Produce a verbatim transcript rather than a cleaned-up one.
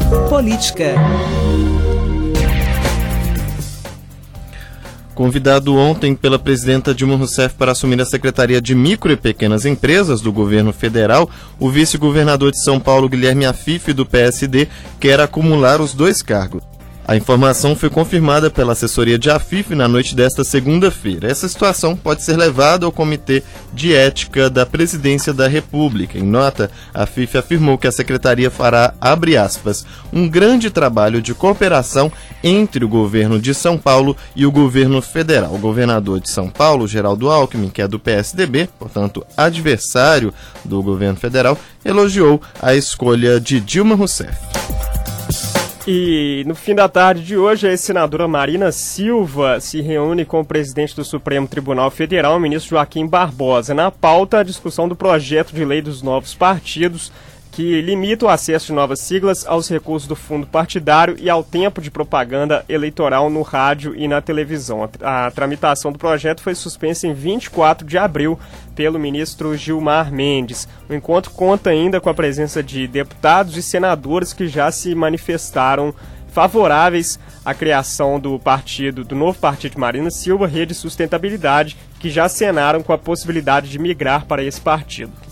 Política. Convidado ontem pela presidenta Dilma Rousseff para assumir a Secretaria de Micro e Pequenas Empresas do governo federal, o vice-governador de São Paulo, Guilherme Afif, do P S D, quer acumular os dois cargos. A informação foi confirmada pela assessoria de Afif na noite desta segunda-feira. Essa situação pode ser levada ao Comitê de Ética da Presidência da República. Em nota, Afif afirmou que a secretaria fará, abre aspas, um grande trabalho de cooperação entre o governo de São Paulo e o governo federal. O governador de São Paulo, Geraldo Alckmin, que é do P S D B, portanto adversário do governo federal, elogiou a escolha de Dilma Rousseff. E no fim da tarde de hoje, a senadora Marina Silva se reúne com o presidente do Supremo Tribunal Federal, o ministro Joaquim Barbosa. Na pauta, a discussão do projeto de lei dos novos partidos, que limita o acesso de novas siglas aos recursos do fundo partidário e ao tempo de propaganda eleitoral no rádio e na televisão. A, a tramitação do projeto foi suspensa em vinte e quatro de abril pelo ministro Gilmar Mendes. O encontro conta ainda com a presença de deputados e senadores que já se manifestaram favoráveis à criação do partido, do novo partido de Marina Silva, Rede Sustentabilidade, que já acenaram com a possibilidade de migrar para esse partido.